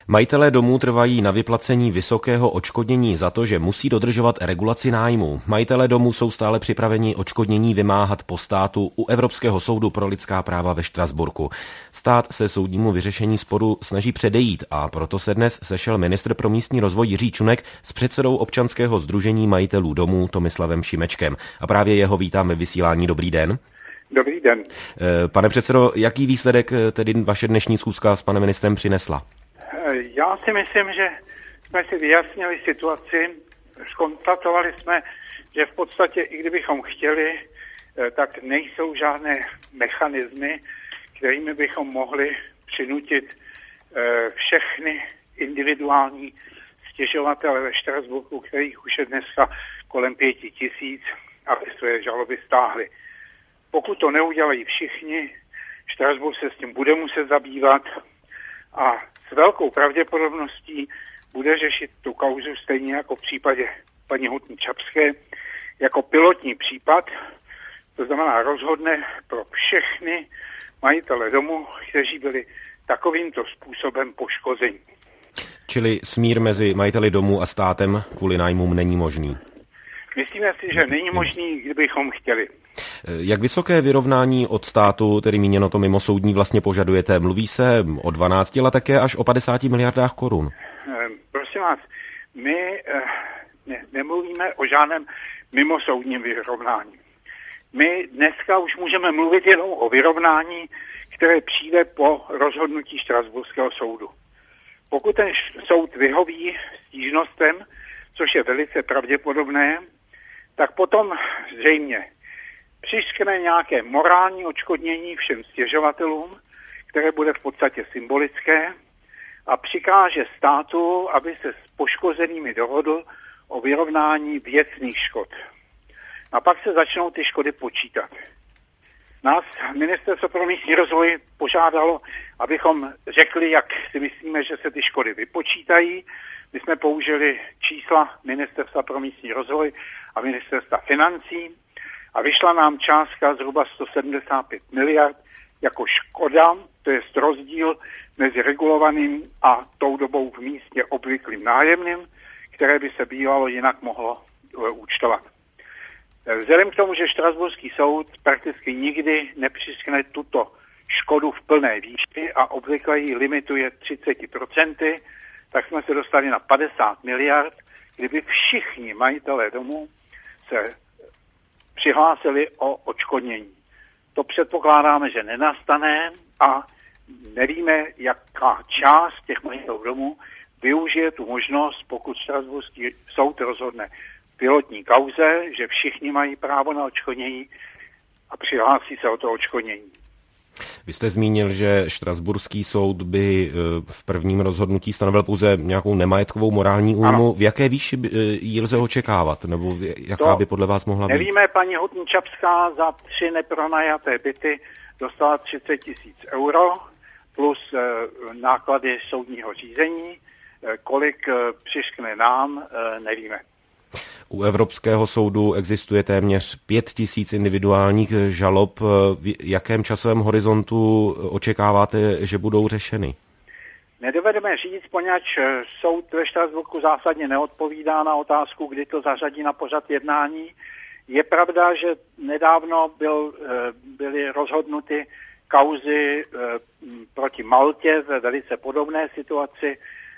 Majitelé domů trvají na vyplacení vysokého odškodnění za to, že musí dodržovat regulaci nájmu. Majitelé domů jsou stále připraveni odškodnění vymáhat po státu u Evropského soudu pro lidská práva ve Štrasburku. Stát se soudnímu vyřešení sporu snaží předejít a proto se dnes sešel ministr pro místní rozvoj Jiří Čunek s předsedou občanského sdružení majitelů domů Tomislavem Šimečkem. A právě jeho vítám ve vysílání. Dobrý den. Dobrý den. Pane předsedo, jaký výsledek tedy vaše dnešní schůzka s panem ministrem přinesla? Já si myslím, že jsme si vyjasnili situaci, zkonstatovali jsme, že v podstatě i kdybychom chtěli, tak nejsou žádné mechanismy, kterými bychom mohli přinutit všechny individuální stěžovatele ve Štrasburku, kterých už je dneska kolem 5 000, aby své žaloby stáhli. Pokud to neudělají všichni, Štrasburk se s tím bude muset zabývat a s velkou pravděpodobností bude řešit tu kauzu stejně jako v případě paní Hutní Čapské jako pilotní případ, to znamená rozhodne pro všechny majitele domu, kteří byli takovýmto způsobem poškozeni. Čili smír mezi majiteli domů a státem kvůli nájmům není možný? Myslíme si, že není možný, kdybychom chtěli. Jak vysoké vyrovnání od státu, tedy míněno to mimosoudní, vlastně požadujete? Mluví se o 12, ale také až o 50 miliardách korun. Prosím vás, my nemluvíme o žádném mimosoudním vyrovnání. My dneska už můžeme mluvit jenom o vyrovnání, které přijde po rozhodnutí Štrasburského soudu. Pokud ten soud vyhoví stížnostem, což je velice pravděpodobné, tak potom zřejmě přiškne nějaké morální odškodnění všem stěžovatelům, které bude v podstatě symbolické, a přikáže státu, aby se s poškozenými dohodl o vyrovnání věcných škod. A pak se začnou ty škody počítat. Nás Ministerstvo pro místní rozvoj požádalo, abychom řekli, jak si myslíme, že se ty škody vypočítají. My jsme použili čísla Ministerstva pro místní rozvoj a Ministerstva financí a vyšla nám částka zhruba 175 miliard jako škoda, to je rozdíl mezi regulovaným a tou dobou v místě obvyklým nájemným, které by se bývalo jinak mohlo účtovat. Vzhledem k tomu, že Štrasburský soud prakticky nikdy nepřiskne tuto škodu v plné výši a obvykle ji limituje 30%, tak jsme se dostali na 50 miliard, kdyby všichni majitelé domů se přihlásili o odškodnění. To předpokládáme, že nenastane a nevíme, jaká část těch majitelů domů využije tu možnost, pokud Štrasburský soud rozhodne pilotní kauze, že všichni mají právo na odškodnění a přihlásí se o to odškodnění. Vy jste zmínil, že Štrasburský soud by v prvním rozhodnutí stanovil pouze nějakou nemajetkovou morální újmu. V jaké výši ji lze očekávat? Nebo jaká by podle vás mohla být? Nevíme, paní Hutní Čapská za 3 nepronajaté byty dostala 30 000 euro plus náklady soudního řízení. Kolik přiškne nám, nevíme. U Evropského soudu existuje téměř 5 000 individuálních žalob. V jakém časovém horizontu očekáváte, že budou řešeny? Nedovedeme říct, poněvadž soud ve Štrasburku zásadně neodpovídá na otázku, kdy to zařadí na pořad jednání. Je pravda, že nedávno byly rozhodnuty kauzy proti Maltě ve velice podobné situaci,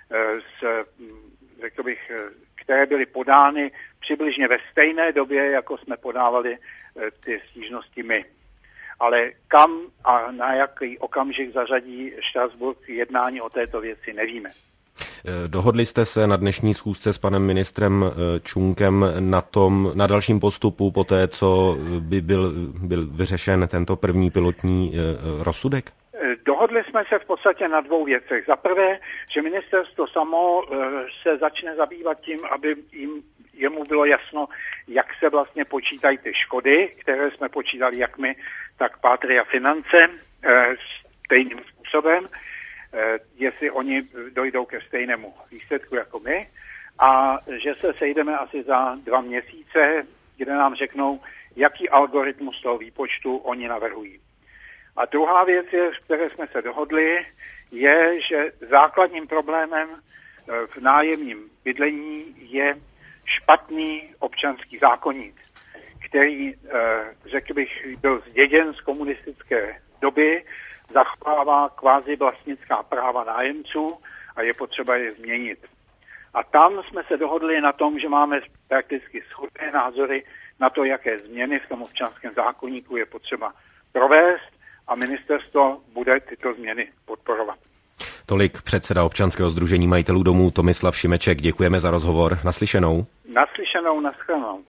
řekl bych, které byly podány přibližně ve stejné době, jako jsme podávali ty stížnosti my. Ale kam a na jaký okamžik zařadí Štrasburk jednání o této věci, nevíme. Dohodli jste se na dnešní schůzce s panem ministrem Čunkem na dalším postupu po té, co by byl vyřešen tento první pilotní rozsudek? Dohodli jsme se v podstatě na 2 věcech. Za prvé, že ministerstvo samo se začne zabývat tím, aby jemu bylo jasno, jak se vlastně počítají ty škody, které jsme počítali jak my, tak Patria Finance stejným způsobem, jestli oni dojdou ke stejnému výsledku jako my, a že se sejdeme asi za 2 měsíce, kde nám řeknou, jaký algoritmus toho výpočtu oni navrhují. A druhá věc, v které jsme se dohodli, je, že základním problémem v nájemním bydlení je špatný občanský zákoník, který, řekl bych, byl zděděn z komunistické doby, zachovává kvázi vlastnická práva nájemců a je potřeba je změnit. A tam jsme se dohodli na tom, že máme prakticky shodné názory na to, jaké změny v tom občanském zákoníku je potřeba provést a ministerstvo bude tyto změny podporovat. Tolik předseda občanského sdružení majitelů domů Tomislav Šimeček. Děkujeme za rozhovor. Naslyšenou. Naslyšenou, naschledanou.